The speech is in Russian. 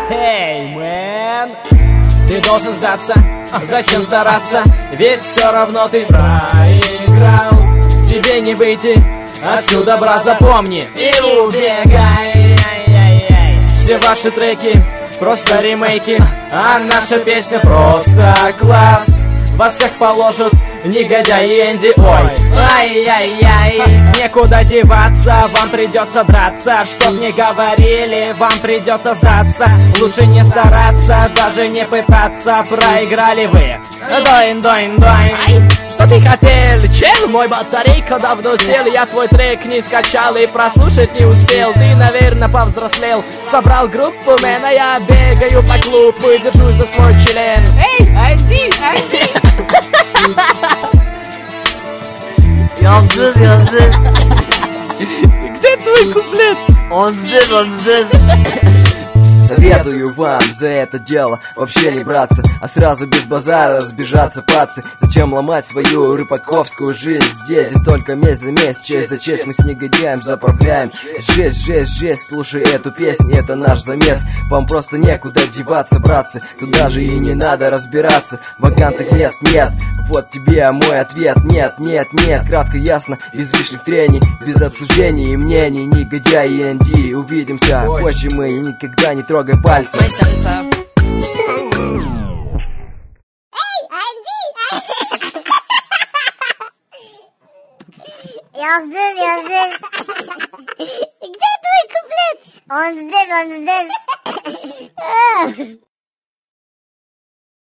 Эй, мэн, ты должен сдаться, зачем стараться? Ведь все равно ты проиграл. Тебе не выйти отсюда, брат, запомни и убегай. Все ваши треки просто ремейки, а наша песня просто класс. Вас всех положат негодяи Энди, ой. Ай-яй-яй, некуда деваться, вам придется драться. Чтоб не говорили, вам придется сдаться. Лучше не стараться, даже не пытаться. Проиграли вы. Доин. Что ты хотел, чел? Мой батарейка давно сел. Я твой трек не скачал и прослушать не успел. Ты, наверное, повзрослел. Собрал группу, мэн, а я бегаю по клубу и держусь за свой член. Эй, Энди! Я здесь. Где твой куплет? Он здесь. Советую вам за это дело вообще не браться, а сразу без базара разбежаться, пацы. Зачем ломать свою рыбаковскую жизнь здесь? Здесь только месть за месть, честь за честь. Мы с негодяем заправляем. Жесть, слушай эту песню, это наш замес. Вам просто некуда деваться, братцы. Тут даже и не надо разбираться, вакантных мест нет. Вот тебе мой ответ, нет. Кратко, ясно, без лишних трений, без обсуждений и мнений. Негодяи Энди, увидимся позже, мы никогда не трогай пальцы. Я здесь. Где твой куплет? Он здесь.